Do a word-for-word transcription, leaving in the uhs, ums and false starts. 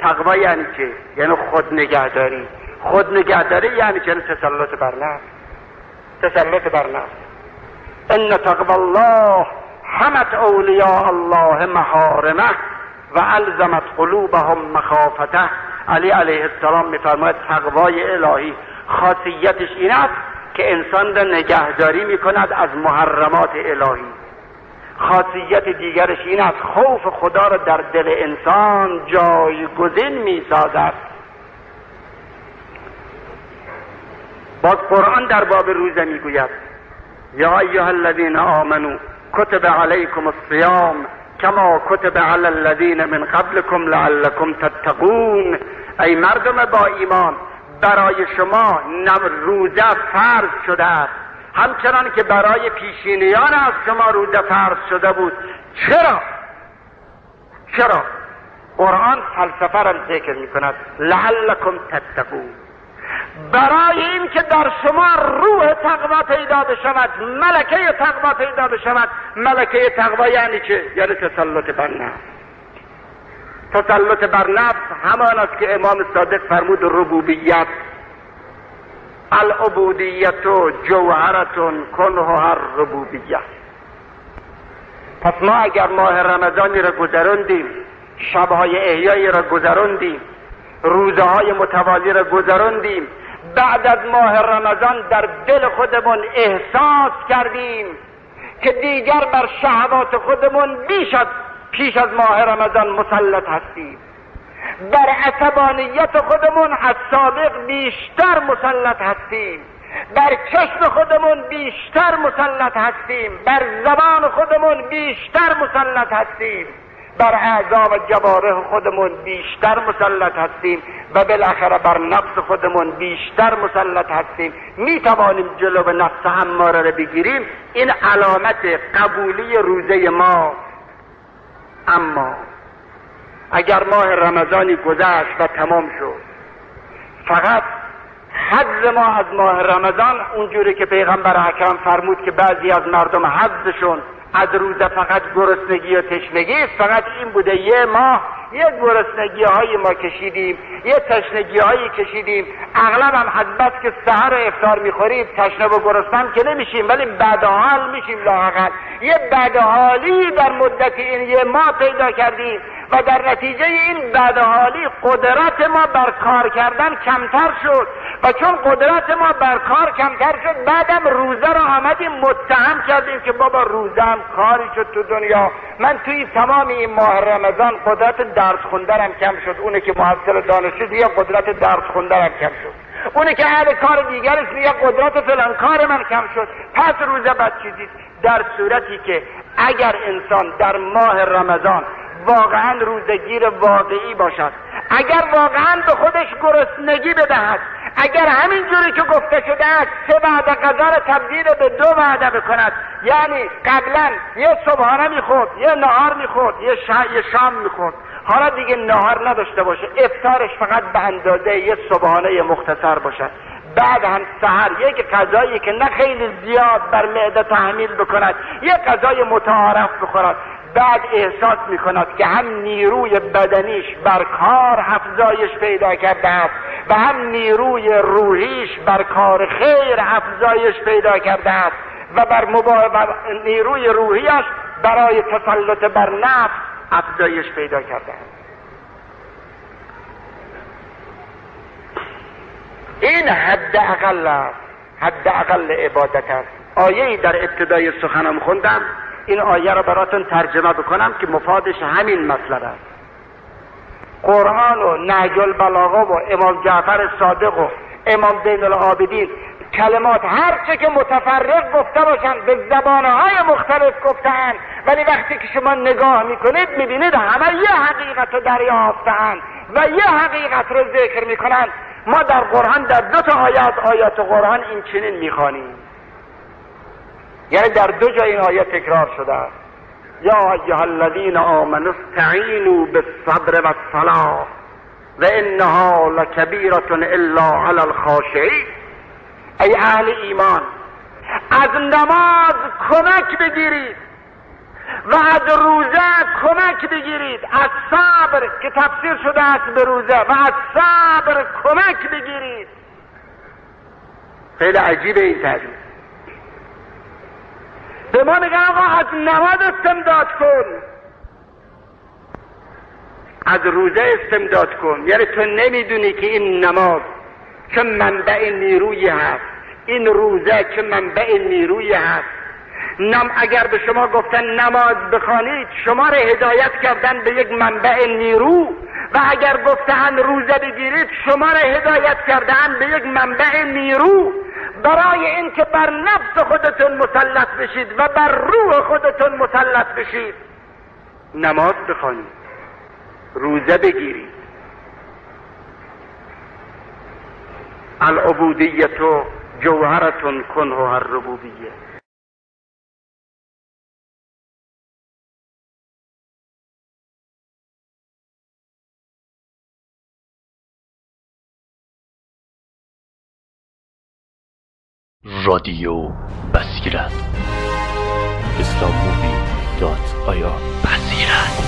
تقوا یعنی چه؟ یعنی خود نگهداری. خود نگهداری یعنی چه؟ تسلط بر نفس. تسلط بر نفس. ان تقوا الله حمت اولیاء الله محارمه و الزمت قلوبهم مخافته. علی علیه السلام میفرماید تقوای الهی خاصیتش این است که انسان را نگهداری میکند از محرمات الهی. خاصیت دیگرش این است خوف خدا را در دل انسان جایگزین میسازد. باز قرآن در باب روزه میگوید یا ایها الذین آمنوا کتب علیکم الصیام کما کتب علی الذین من قبلکم لعلکم تتقون. ای مردم با ایمان، برای شما روزه فرض شده است همچنان که برای پیشینیان از شما روزه فرض شده بود. چرا؟ چرا؟ قرآن فلسفه را ذکر می کند. لعلکم تتقون، برای این که در شما روح تقوا پیدا بشود، ملکه تقوا پیدا بشود. ملکه تقوا یعنی چه؟ یعنی تسلط بر نفس. تسلط بر نفس همان است که امام صادق فرمود ربوبیت العبودیت جوهرتون کنها الربوبیت. پس ما اگر ماه رمضانی را گذراندیم، شبهای احیایی را گذراندیم، روزهای متوالی را گذراندیم، بعد از ماه رمضان در دل خودمون احساس کردیم که دیگر بر شهوات خودمون بیش از پیش از ماه رمضان مسلط هستیم، بر عصبانیت خودمون از سابق بیشتر مسلط هستیم، بر چشم خودمون بیشتر مسلط هستیم، بر زبان خودمون بیشتر مسلط هستیم، بر اعضا و جوارح خودمون بیشتر مسلط هستیم و بالاخره بر نفس خودمون بیشتر مسلط هستیم. می توانیم جلو نفس اماره را بگیریم. این علامت قبولی روزه ما. اما اگر ماه رمضانی گذشت و تمام شد، فقط حظ ما از ماه رمضان اونجوری که پیغمبر اکرم فرمود که بعضی از مردم حظشون از روزه فقط گرسنگی و تشنگی است، فقط این بوده یه ماه یه گرسنگی های ما کشیدیم، یه تشنگی هایی کشیدیم. اغلب هم حد بس که سحر و افطار میخوریم تشنه و گرسنه که نمیشیم، ولی بدحال میشیم. لااقل یه بدحالی در مدت این یه ماه پیدا کردیم و در نتیجه این بدحالی قدرت ما بر کار کردن کمتر شد و چون قدرت ما بر کار کمتر شد، بعدم روزه را آمدیم متهم کردیم که بابا روزه هم کاری شد تو دنیا. من توی تمام این ماه رمضان قدرت درس خوندنم کم شد، اونه که محصل دانشجو دیگه قدرت درس خوندنم کم شد، اونه که اهل کار دیگرش میگه قدرت فلان کار من کم شد، پس روزه بد چیزی. در صورتی که اگر انسان در ماه رمضان واقعا روزگیر واقعی باشد، اگر واقعا به خودش گرسنگی بدهد، اگر همین جوری که گفته شده است سه وعده غذا را تبدیل به دو وعده بکند، یعنی قبلا یه صبحانه میخورد، یه نهار میخورد، یه, شا... یه شام میخورد، حالا دیگه نهار نداشته باشه، افطارش فقط به اندازه یه صبحانه مختصر باشد، بعد هم سحر یک غذایی که نه خیلی زیاد بر معده تحمیل بکند، یک غذای متعارف بخورد، بعد احساس میکند که هم نیروی بدنیش بر کار افزایش پیدا کرده است و هم نیروی روحیش بر کار خیر افزایش پیدا کرده است و بر مبا... نیروی روحیش برای تسلط بر نفس افزایش پیدا کرده است. این حد اقل است، حد اقل عبادت است. آیه‌ای در ابتدای سخنم خوندم، این آیه را براتون ترجمه بکنم که مفادش همین مطلب است. قرآن و نهج البلاغه و امام جعفر صادق و امام زین العابدین کلمات هرچه که متفرق گفته باشند به زبانهای مختلف گفته‌اند، ولی وقتی که شما نگاه میکنید میبینید همه یه حقیقت رو دریافته‌اند و یه حقیقت رو ذکر میکنند. ما در قرآن در دو تا آیات آیات قرآن این چنین میخوانیم، یعنی در دو جای این آیه تکرار شده است. یا ایها الذین آمنوا استعینوا بالصبر والصلاة و انها لکبیرة الا علی الخاشعین. ای اهل ایمان، از نماز کمک بگیرید و از روزه کمک کمک بگیرید، از صبر که تفسیر شده است به روزه و از صبر کمک بگیرید. خیلی عجیبه این تعبیر. به ما میگن آقا از نماز استمداد کن، از روزه استمداد کن. یعنی تو نمیدونی که این نماز که منبع نیروی هست، این روزه که منبع نیروی هست. نم اگر به شما گفتن نماز بخوانید، شما را هدایت کردن به یک منبع نیرو، و اگر گفتن روزه بگیرید، شما را هدایت کردن به یک منبع نیرو، برای اینکه بر نفس خودتون مسلط بشید و بر روح خودتون مسلط بشید. نماز بخوانید، روزه بگیرید. العبودیت جوهرتون کنها الربوبیه. رادیو بصیرت اسلام مووی دات آیا بصیرت.